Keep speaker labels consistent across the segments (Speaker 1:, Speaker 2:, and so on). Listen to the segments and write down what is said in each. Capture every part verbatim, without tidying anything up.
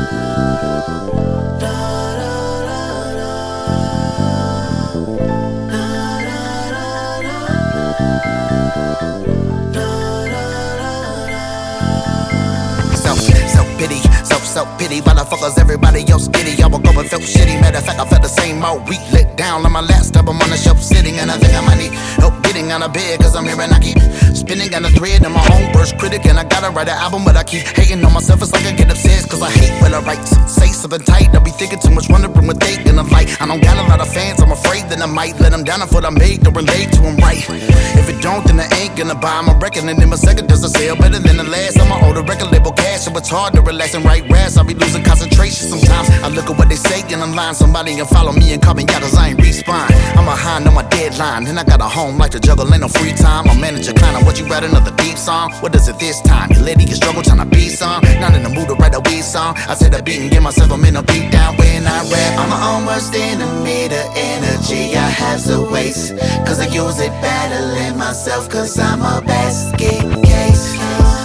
Speaker 1: Self-pity, self-self-pity, motherfuckers, everybody else giddy. I woke up and felt shitty, matter of fact, I felt the same all week. Let down on my last step, I'm on the shelf sitting, and I think I might need help getting out of bed, cause I'm here and I keep spinning on a thread. I'm my own worst critic, and I gotta write an album, but I keep hating on myself. It's like I get obsessed, cause I hate when I write. Say something tight, I be thinking too much, wondering what they gonna like. I don't got a lot of fans, I'm afraid that I might let them down if what I made to relate to them right. If it don't, then I ain't gonna buy my record, and then my second doesn't sell better than the last. I'm an older record label cash, so it's hard to relax and write raps. I be losing concentration sometimes. I look at what they say and I'm lying. Somebody can follow me and call me out cause I ain't respond. I'm behind on my deadline, and I got a home life to juggle, ain't no free time. My manager kinda, what you write another deep song? What is it this time? Your lady can struggle trying to be some. Not in the mood to write a weed song. I said I beat and give myself a minute beat down when I rap. I'm my own worst enemy, the energy I have to waste, cause I use it battling myself, cause I'm a basket case.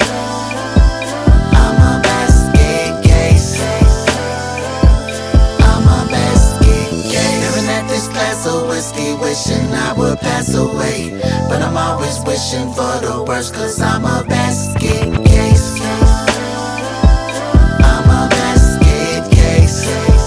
Speaker 1: Whiskey, wishing I would pass away, but I'm always wishing for the worst, cause I'm a basket case. I'm a basket case.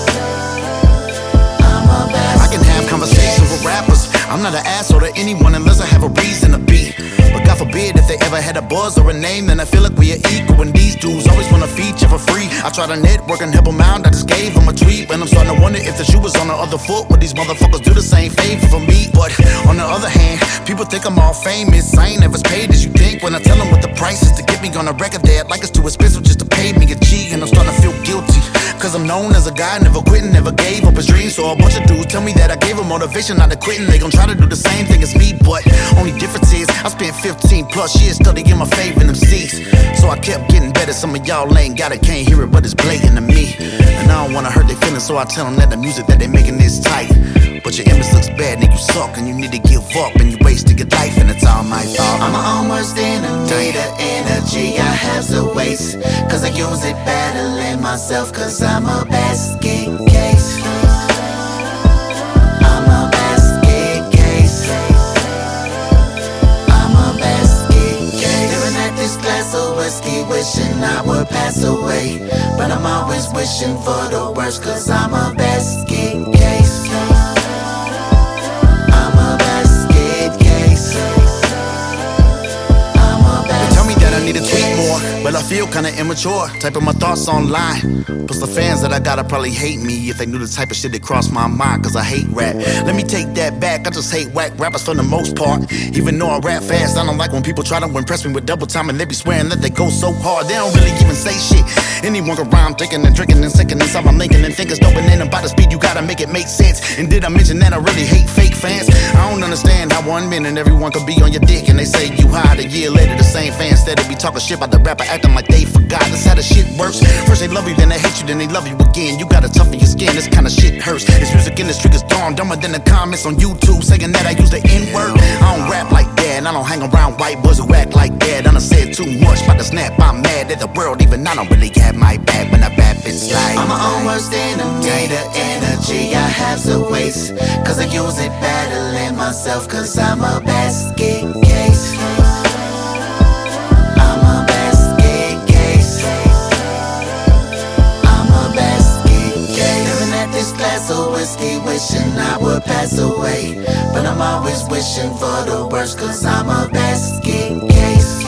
Speaker 1: I'm a basket. I can have conversations with rappers. I'm not an asshole to anyone unless I have a reason to be. But God forbid if they ever had a buzz or a name, then I feel like we are equal. And these dudes always wanna feature for free. I try to network and help them out, I just gave them a tweet. And I'm starting to wonder if the shoe was on the other foot. Would these motherfuckers do the same favor for me? But on the other hand, people think I'm all famous. I ain't ever as paid as you think when I tell them what the price is to get me on a record there. Like it's too expensive just to pay me a G. And I'm starting to feel guilty, cause I'm known as a guy never quitting, never gave up his dreams. So a bunch of dudes tell me that I gave them motivation not to quitting. They gon' try to do the same thing as me, but only difference is I spent fifteen plus years studying my favorite M Cs. So I kept getting better. Some of y'all ain't got it, can't hear it, but it's blatant to me. And I don't wanna hurt their feelings, so I tell them that the music that they making is tight. But your image looks bad, nigga, you suck, and you need to give up, and you wasted your life, and it's all my fault. I'm my own worst enemy, the energy I have to waste, cause I use it battling myself, cause I'm a basket case. I'm a basket case. I'm a basket case. Staring at this glass of whiskey, wishing I would pass away, but I'm always wishing for the worst, cause I'm a basket case. But I feel kinda immature, typing my thoughts online. Plus the fans that I gotta probably hate me if they knew the type of shit that crossed my mind, cause I hate rap. Let me take that back, I just hate whack rappers for the most part. Even though I rap fast, I don't like when people try to impress me with double time, and they be swearing that they go so hard, they don't really even say shit. Anyone can rhyme, thinking and drinking and sinking inside my Lincoln, and think it's dope, and then about the speed you gotta make it make sense. And did I mention that I really hate fake fans? I don't understand how one minute everyone could be on your dick and they say you hide, a year later the same fans instead of be talking shit about the rapper acting like they forgot. That's how the shit works. First they love you, then they hate you, then they love you again. You gotta toughen your skin, this kind of shit hurts. This music industry is dumb, dumber than the comments on YouTube saying that I use the N-word. I don't rap like that, I don't hang around white boys who act like that. I done said too much, about to snap, I'm mad at the world, even I don't really have my back when I rap, it's like I'm my own worst enemy, the energy I have to waste, cause I use it battling myself, cause I'm a basket case. Whiskey, wishing I would pass away, but I'm always wishing for the worst, cause I'm a basket case.